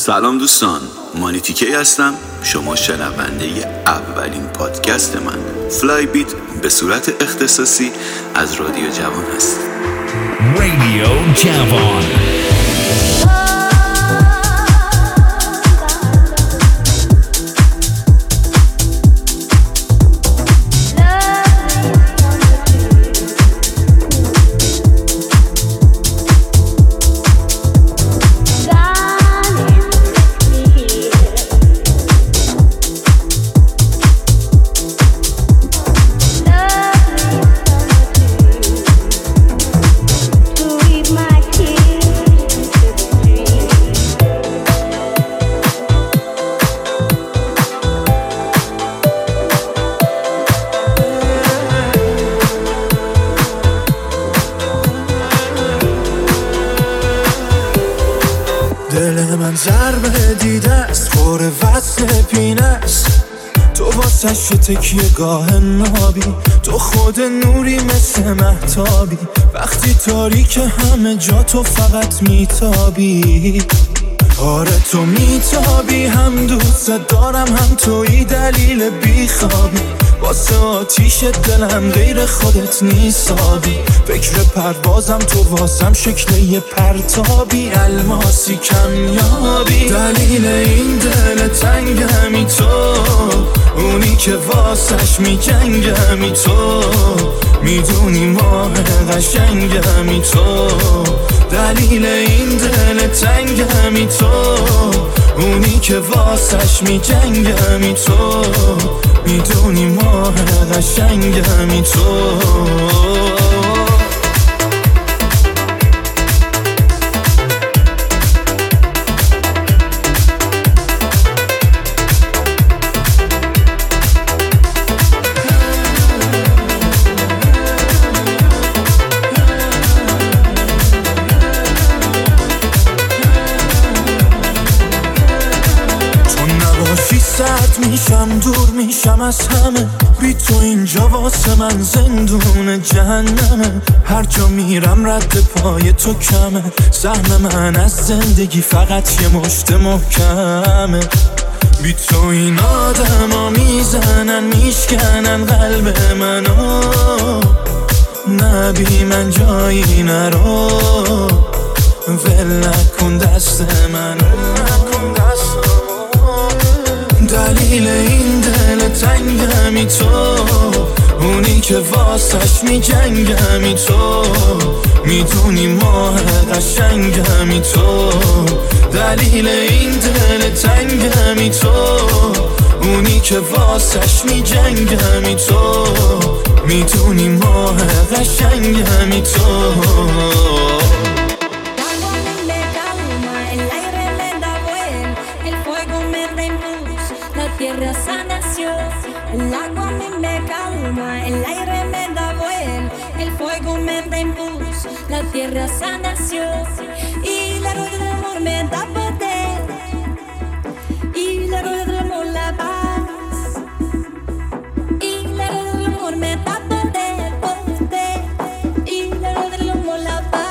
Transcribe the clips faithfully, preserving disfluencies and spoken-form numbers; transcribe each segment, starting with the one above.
سلام دوستان، مانی تیکی هستم. شما شنونده اولین پادکست من فلای بیت به صورت اختصاصی از رادیو جوان هست. رادیو جوان. دل من ضربه دیده است، خور وصل پینه است. تو واسش تکیه گاه نابی، تو خود نوری مثل مهتابی. وقتی تاریک همه جا تو فقط میتابی. آره تو میتابی، هم دوست دارم هم توی دلیل بیخوابی. واسه آتیش دلم غیر خودت نیستابی. فکر پروازم تو واسم شکل یه پرتابی. الماسی کمیابی، دلیل این دل تنگمی تو، اونی که واسش میجنگمی تو. میدونی ماه قشنگمی تو، دلیل این دل تنگمی تو، اونی که واسش میجنگمی تو. میدونی ماه قشنگمی تو. سرد میشم، دور میشم از همه. بی تو اینجا واسه من زندون جهنمه. هر جا میرم رد پای تو کمه. سهم من از زندگی فقط یه مشت محکمه. بی تو این آدم ها میزنن میشکنن قلب منو. نه بی من جایی نرو، ول نکن دست منو. دلیل این دل تنگمی تو، اونی که واسش میجنگمی تو. میدونی ماه قشنگمی تو، دلیل این دل تنگمی تو، اونی که واسش میجنگمی تو. میدونی ماه قشنگمی تو. La tierra sana nació, el agua a mí me calma, el aire me da vuelo, el fuego me da impulso. La tierra sana nació y la rueda del amor me da poder, y la rueda del amor la paz, y la rueda del amor me da poder, poder, y la rueda del amor la paz.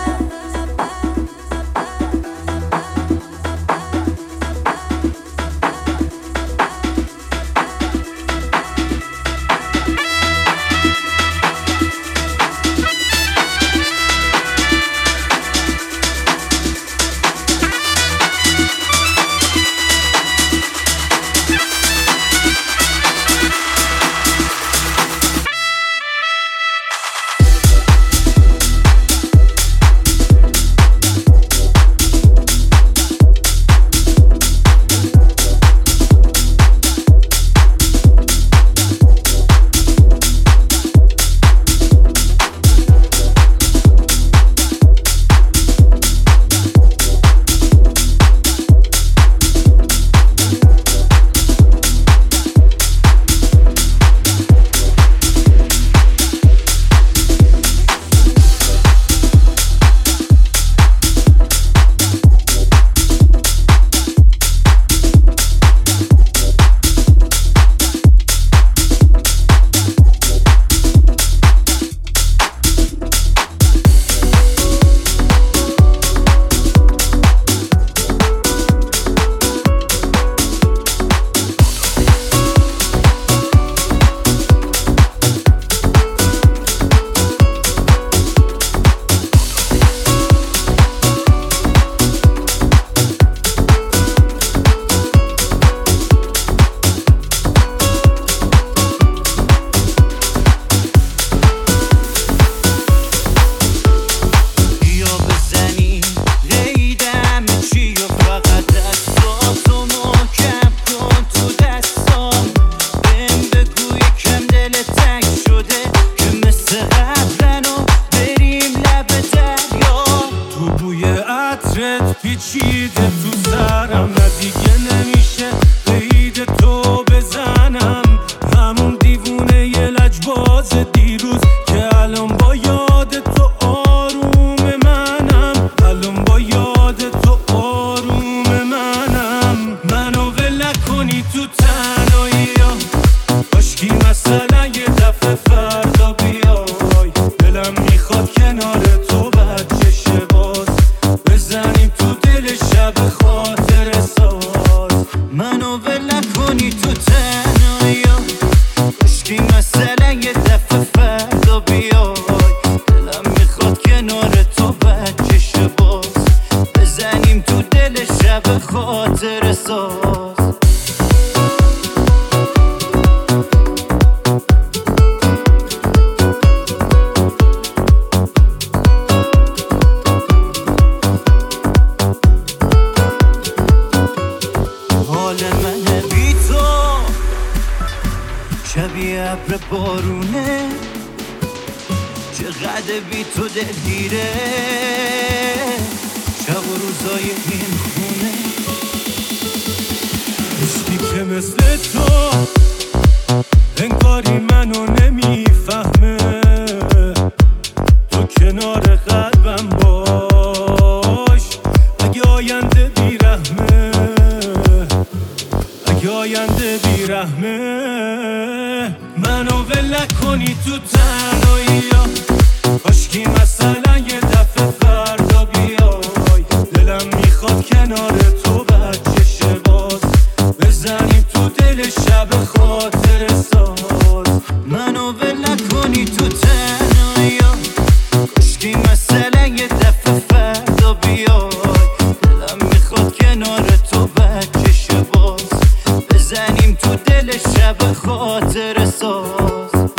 فکرت پیچیده تو سرم، نه دیگه نمیشه قید تو بزنم. همون دیوونه یه لجباز دیروز که الان با یاد تو آروم منم، الان با یاد تو آروم منم. منو ول نکنی تو تنهایی ها، کاشکی مثلا یه دفعه فردا بیای. دلم میخواد کنار تو بچش باز بزنیم تو دل شب خاطر ساز. منو ول نکنی تو تنهایی ها، کاشکی مثلا یه دفعه فردا بیای. دلم میخواد کنار تو بچش باز بزنیم تو دل شب خاطر ساز. حال من بی تو شبیه ابر بارونه، چقدر بی تو دلگیره شب و روزای این خونه. عشقی که مثل تو انگاری منو نمیفهمه، تو کنار قلبم باش اگه آینده بیرحمه، اگه آینده بیرحمه. منو ول نکنی تو تنهایی ها، کاشکی مثلا یه دفعه فردا بیای. دلم میخواد کنار تو بچش باز بزنیم تو دل شب خاطر ساز. منو ول نکنی تو تنهایی ها، کاشکی مثلا یه دفعه فردا بیای. دلم میخواد کنار تو بچش باز بزنیم تو دل شب خاطر ساز.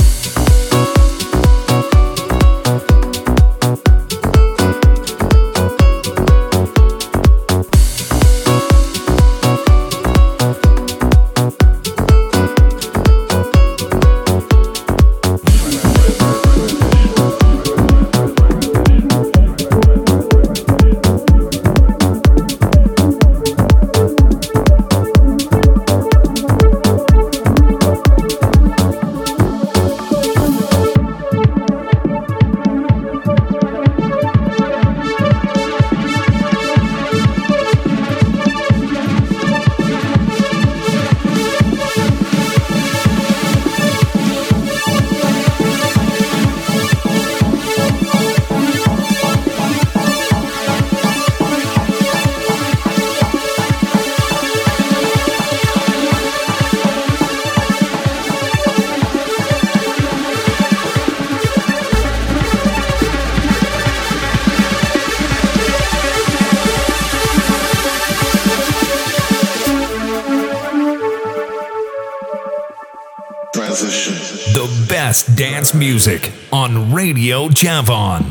The best dance music on Radio Javon.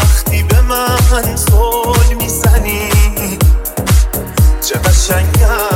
چه قشنگه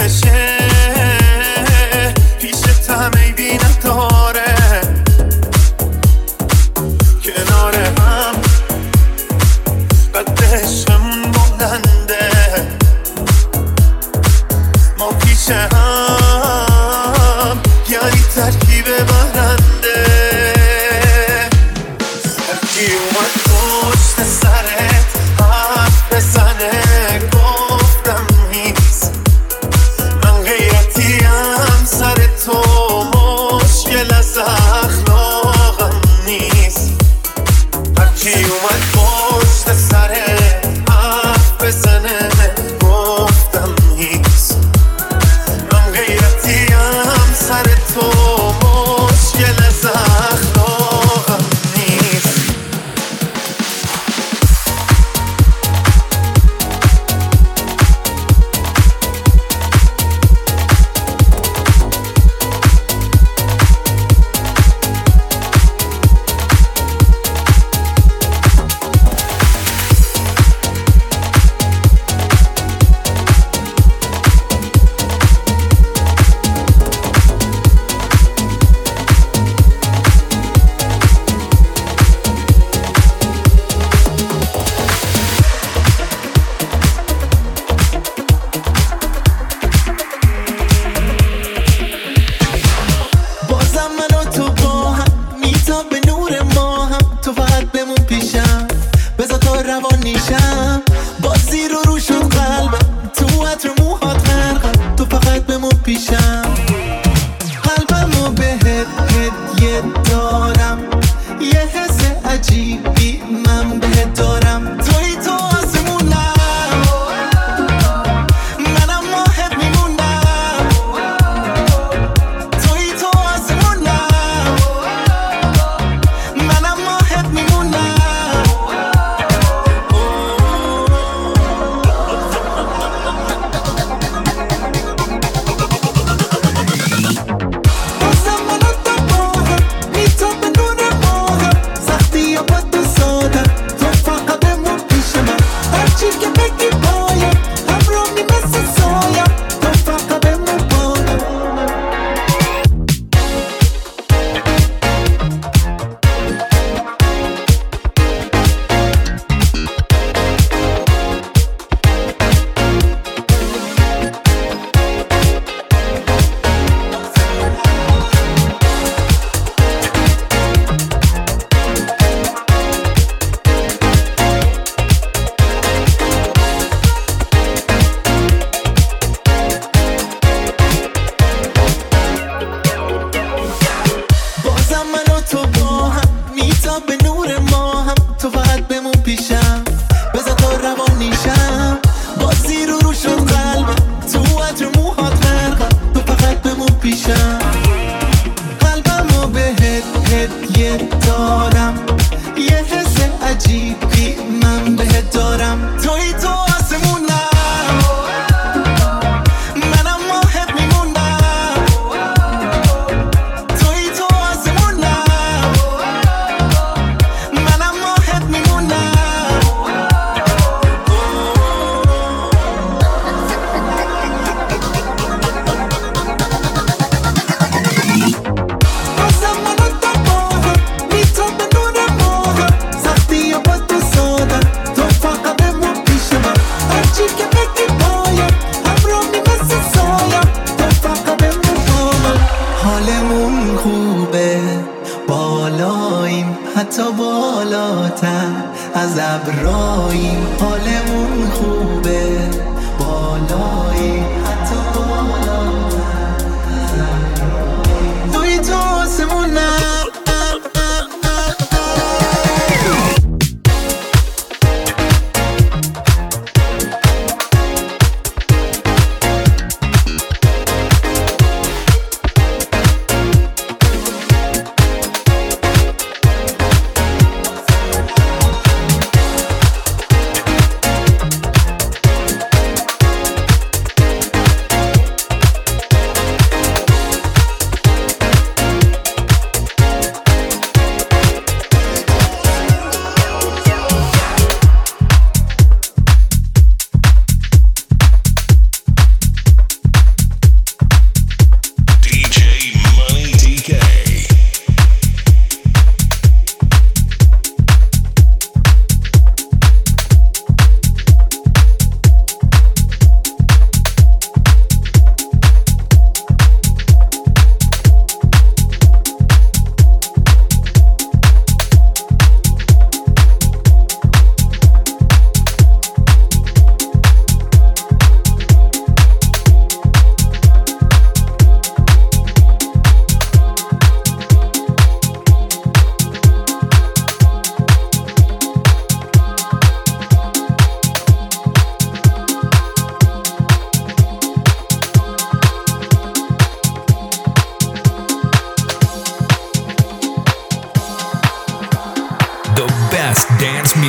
بشه پیشت همه بی نداره کنار هم قدشمون بلنده ما پیش هم یعنی ترکیب برنده هرکی اومد پشت سرت حرف بزنه گفتم نیست من غیرتیم سر تو مشکل از اخلاقم نیست هرکی اومد پشت سرت حرف بزنه گفتم نیست من غیرتیم سر تو مشکل از اخلاقم نیست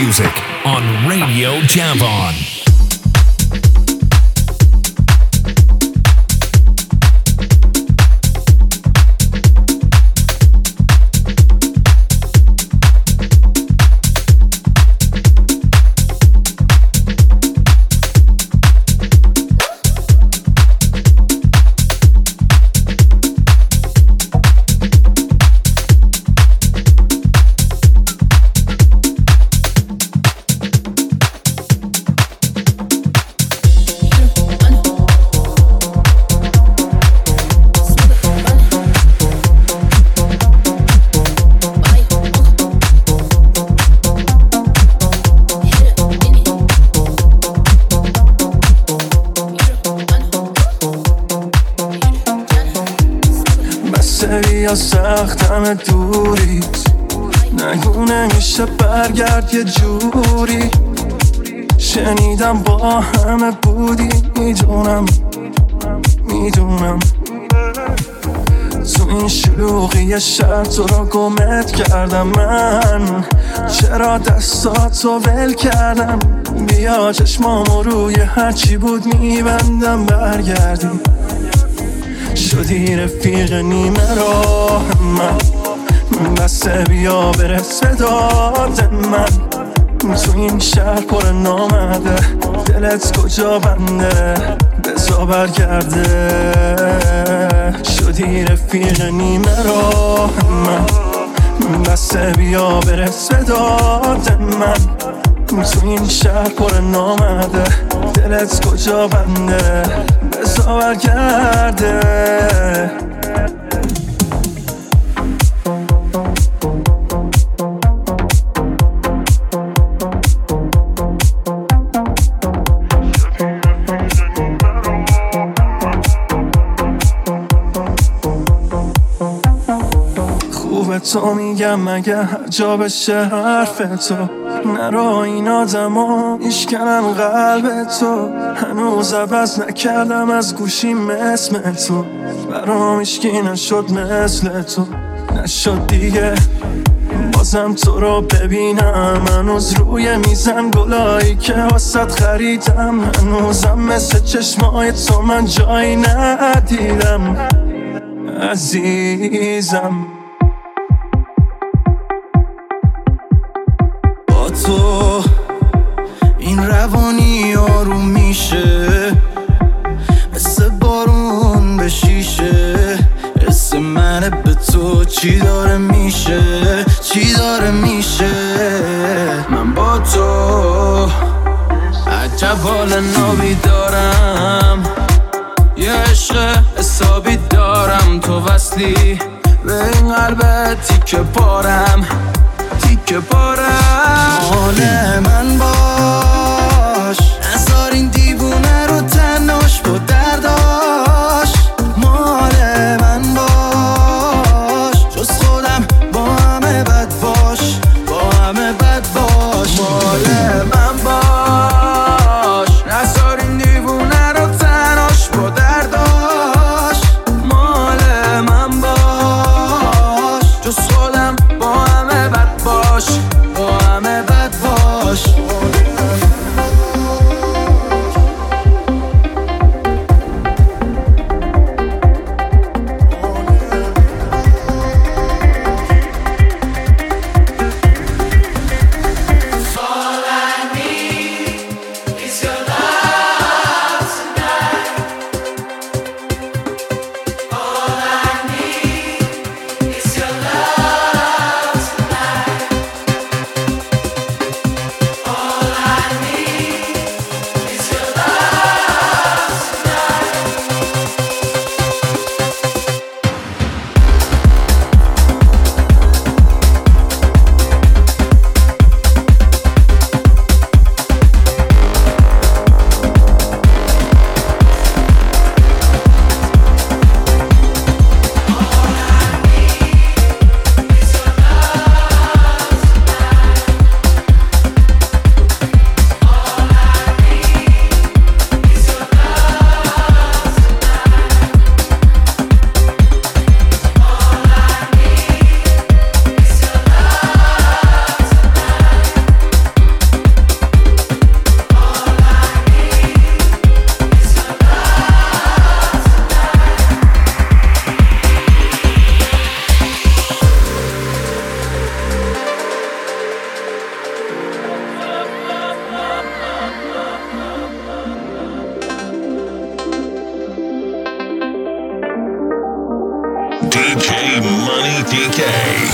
music on Radio Javon. یا سختم دوریت نگو نمیشه برگرد یه جوری شنیدم با همه بودی میدونم میدونم تو این شلوغی شب تو رو گمت کردم من چرا دستاتو ول کردم بیا چشمامو روی هرچی بود میبندم برگردی شدی رفیق نیمه راه من بسته بیا برس به داد من تو این شهر پر نامده دلت کجا بنده بزا برگرده شدی رفیق نیمه راه من بسته بیا برس به داد من تو این شهر پر نامده دلت کجا بنده بزا برگرده تو میگم مگه هر جا بشه حرف تو نرو این آدم ها میشکنن قلب تو هنوز عوض نکردم از گوشیم اسم تو برام ایشکی نشد مثل تو نشد دیگه بازم تو رو ببینم هنوز روی میزم گلایی که واسط خریدم هنوزم مثل چشمای تو من جایی ندیدم عزیزم تو این روانی آروم میشه مثل بارون به شیشه حس منه به تو چی داره میشه چی داره میشه من با تو عجب حال نابی دارم یه عشق حسابی دارم تو وصلی به این قلبت تیکه پارم تیکه پارم مال من باش نذار این دیوونه رو تنهاش با درداش مال من باش جز خودم با همه بد باش با همه بد باش مال من باش نذار این دیوونه رو تنهاش با درداش مال من باش جز خودم با همه بد باش با همه بد باش T K.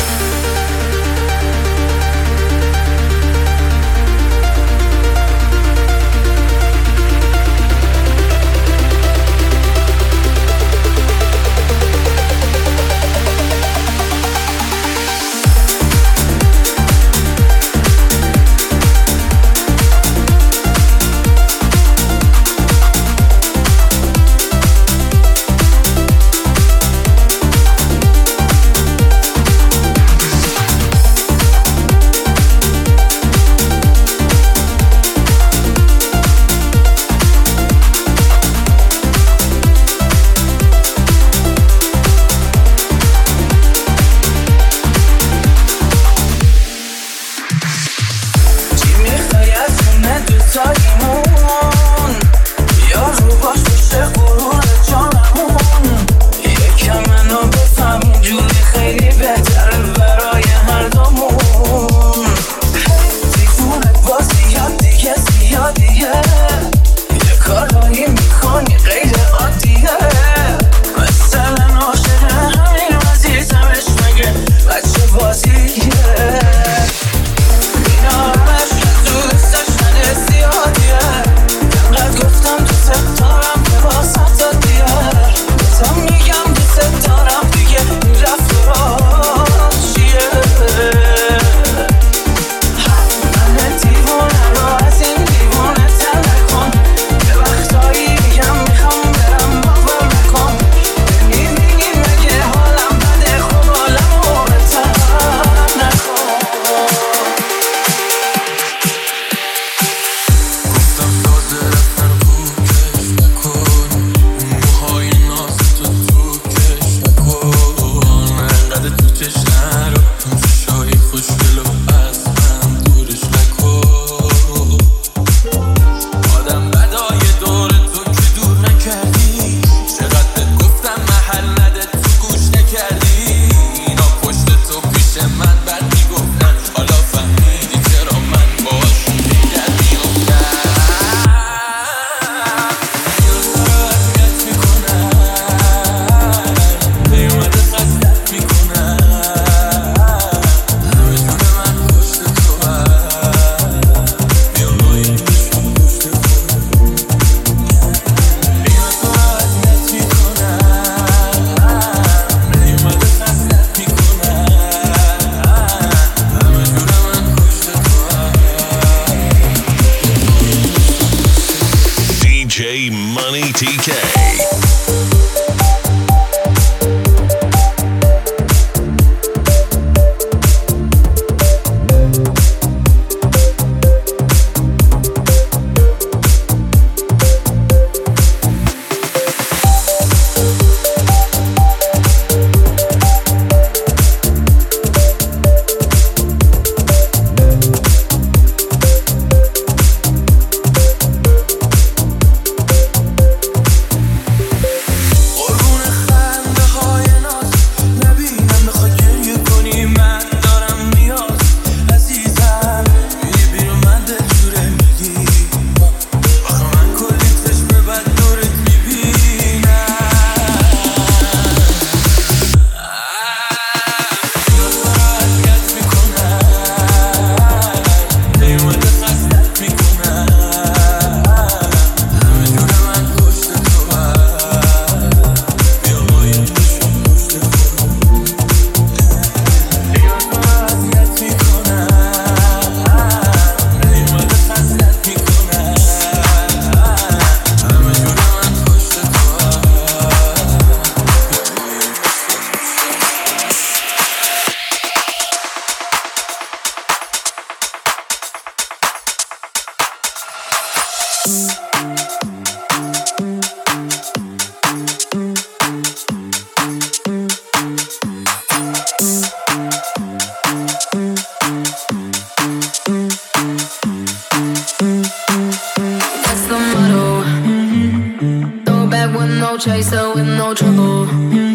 chaser with no trouble.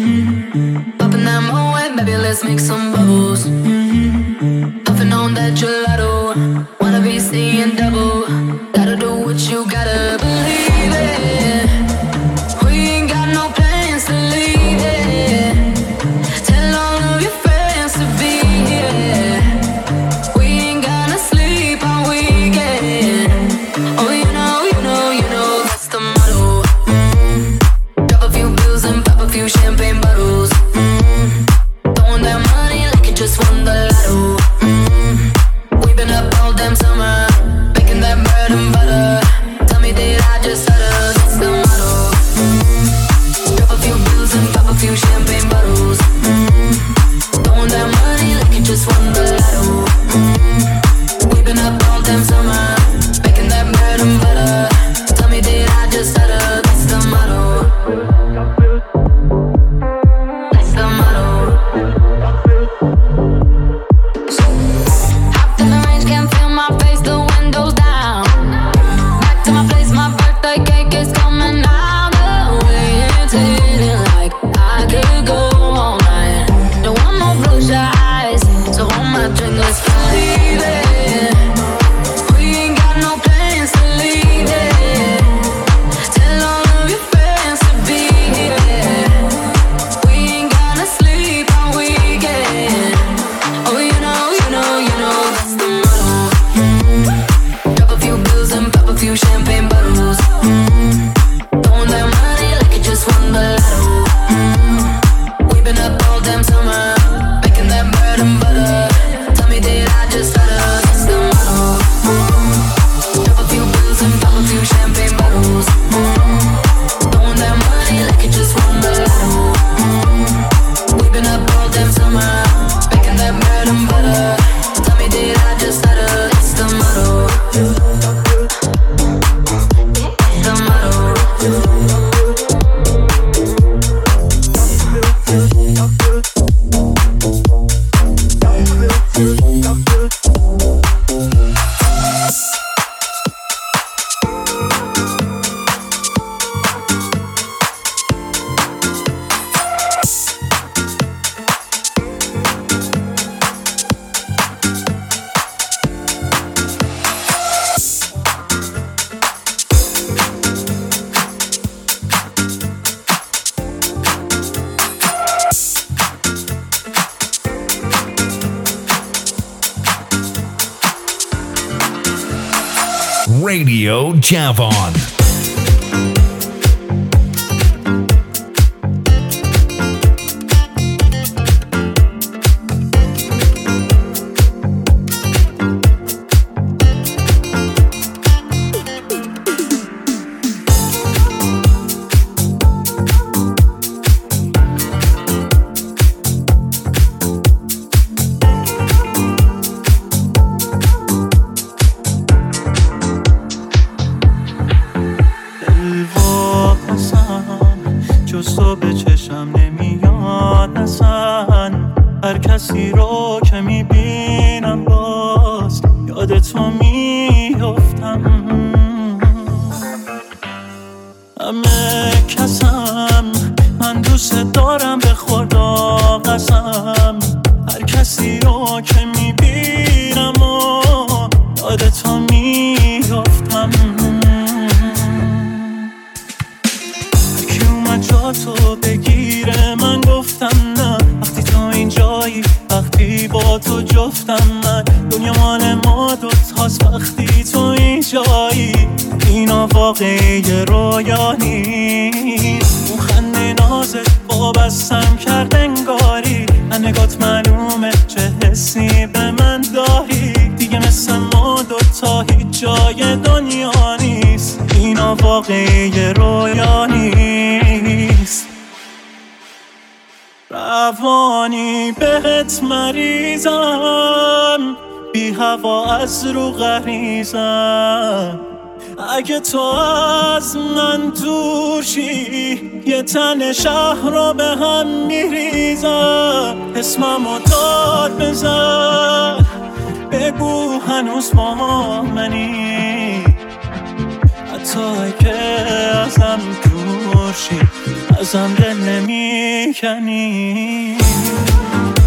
Mm-hmm. Popping that Moet, baby, let's make some bubbles. Mm-hmm. Puffing on that gelato, wanna be seeing double. Gotta do what you gotta believe it. We ain't got no plans to leave it. Tell all of your friends just had a, that's the motto. That's the motto. Hopped in the range, can't feel my face, the windows down. Back to my place, my birthday cake is coming out the way. It's hitting like I could go all night. Don't want no blue eyes, so hold my drink, let's leave it. We ain't got no plans to leave it. Tell all of your friends to be here. We ain't gonna sleep all weekend. Oh, you know, you know, you know, that's the motto. Mm-hmm. Drop a few bills and pop a few champagne bottles. Mm-hmm. Throwing that money like it just won the lotto. Mm-hmm. We've been up all damn summer, making that bread and butter. Tell me, did I just stutter? That's the motto. Mm-hmm. Drop a few bills and pop a few champagne bottles. Mm-hmm. Throwing that money like it just won the lotto. Mm-hmm. We've been up all damn summer, making that bread and butter. Tell me, did I just stutter? That's the motto. That's the motto. Radio Javon. کسی رو که میبینم باز یاد تو میافتم. همه کسم من دوست دارم به خدا قسم، هر کسی رو که میبینم و یاد تو میافتم. هرکی اومد جا تو بگیره من گفتم نه، وقتی تو اینجایی وقتی با تو جفتم من، دنیا مال ما دوتاست وقتی تو اینجایی، اینا واقعی رویا نیست. اون خنده نازت وابستم کرد انگاری، من نگات معلومه چه حسی به من داری، دیگه مثل ما دوتا هیچ جای دنیا نیست، اینا واقعی رویا نیست. روانی بهت مریضم، بی هوا از رو غریزم، اگه تو از من دور شی یه تن شهر رو به هم میریزم. اسممو داد بزن بگو هنوز با منی، حتی اگه ازم دور شی ازم دل نمی کنی.